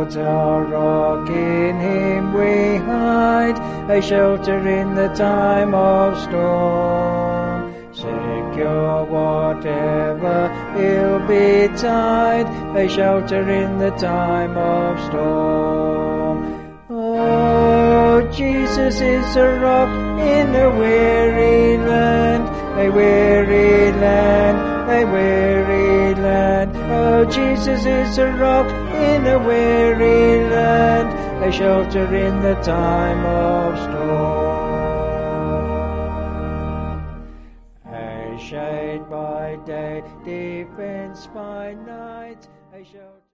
shelter, our rock, in him we hide, a shelter in the time of storm. Secure whatever ill betide, a shelter in the time of storm. Oh, Jesus is a rock in a weary land, a weary land, a weary land. Oh, Jesus is a rock in a weary land, a shelter in the time of storm. A shade by day, defense by night, a shelter.